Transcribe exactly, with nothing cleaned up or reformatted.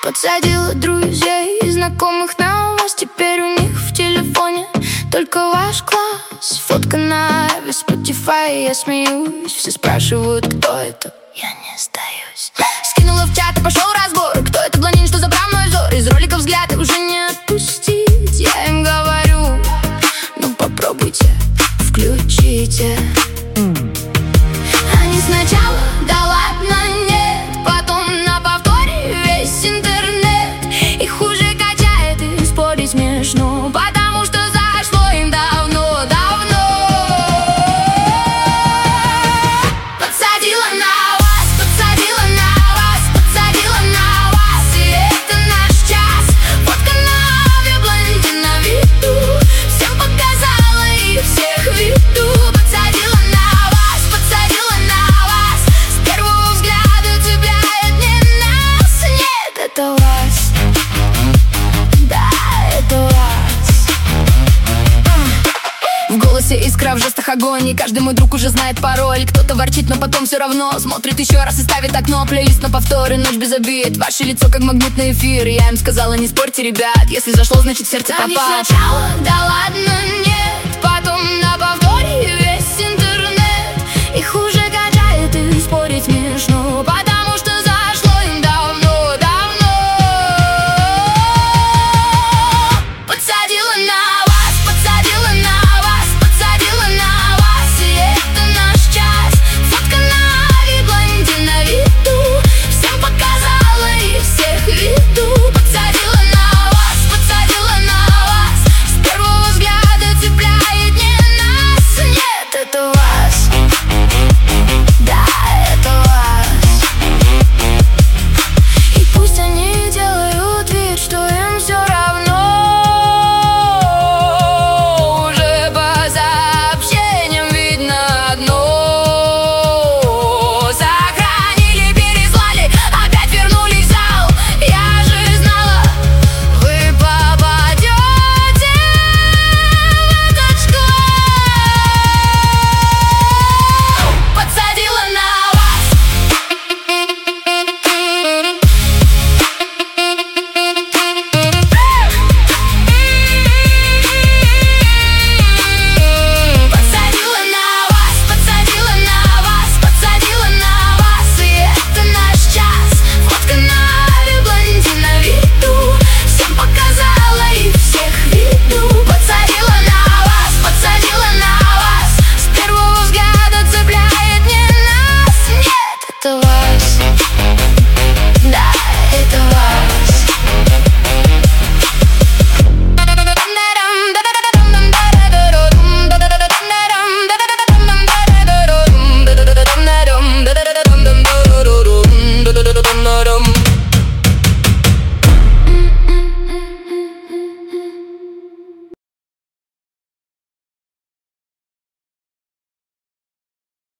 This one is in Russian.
Подсадила друзей и знакомых на вас. Теперь у них в телефоне только ваш класс. Фотка на Spotify, я смеюсь. Все спрашивают, кто это, я не сдаюсь. Скинула в чат и пошел разбор. Кто это блондин, что забрал мой взор? Из ролика взгляд и уже не отпустить. Я им говорю, ну попробуйте, включите. Они сначала, да ладно, нет. Потом на повторе весь интернет. Их уже качает и спорить смешно, потому что зашло им давно, давно. Подсадила на вас, подсадила на вас, подсадила на вас. И это наш час. Фотка на аве, блондин на виду. Всем показала и всех веду. Подсадила на вас, подсадила на вас. С первого взгляда цепляет не нас. Нет, это вас. Да, это вас. В голосе искра, в жестах огонь. И каждый мой друг уже знает пароль. Кто-то ворчит, но потом все равно смотрит еще раз и ставит окно. Плейлист на повторы, ночь без обид. Ваше лицо как магнитный эфир. Я им сказала, не спорьте, ребят. Если зашло, значит в сердце попало. Они сначала, да ладно, нет. Потом на повторе